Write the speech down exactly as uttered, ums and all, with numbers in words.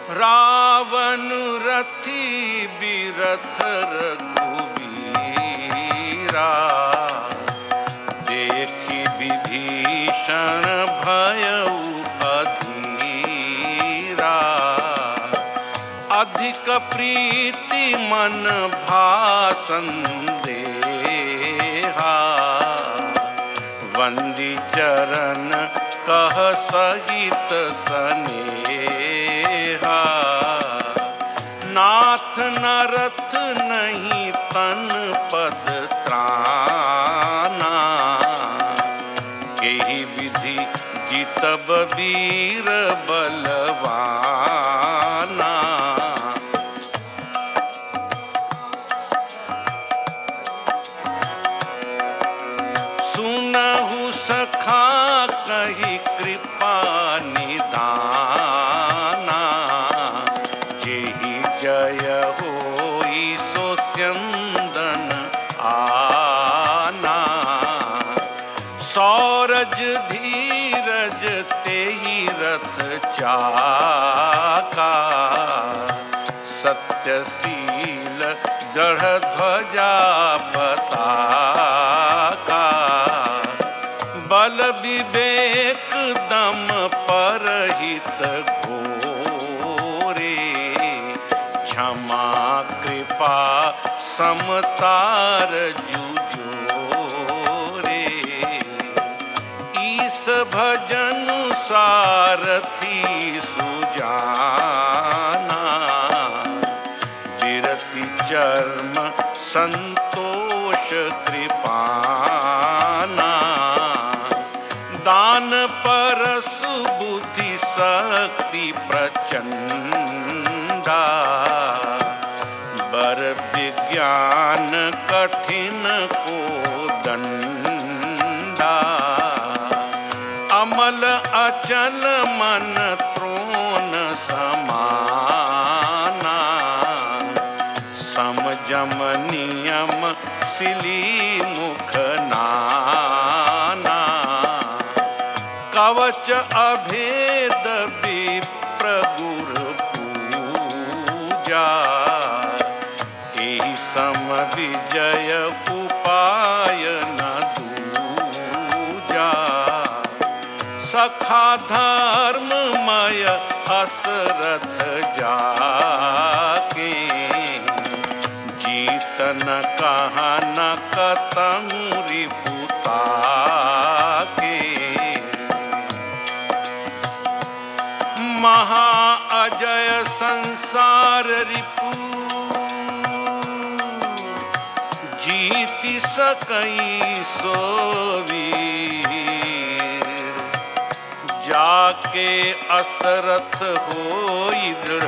रावण रथी बिरथ रघुबीरा, देखी विभीषण भयउ अधीरा। अधिक प्रीति मन भासन देहा, वंदी चरण कह सहित सनेहा। नाथ नरथ नहीं तन पद त्राना, केहि विधि जितब वीर बलवाना। सुनहु सखा कहि कृपा निदाना, जेहि जय होई सो स्यंदन आना। सौरज धीरज तेहि रथ चाका, सत्यशील दृढ़ ध्वजा पताका। बल विवेक दम परहित घोरे, क्षमा कृपा समतार जुजोरे। ईस भजन सारथी सुजाना, विरति चर्म संतोष कृपाना। दान परसु बुद्धि शक्ति प्रचंडा, बर विज्ञान कठिन को दंडा। अमल अचल मन त्रोण समाना, समजम नियम सिली मुख नाना। कवच अभेद विप्र गुर पूजा, एहि सम विजय उपाय न दूजा। सखा धर्ममय असरथ जाके, जीतन कहा न कतहु रिपुता के। महा अजय संसार रिपु, जीति सकई सो वीर। जाके असरथ होई दृढ़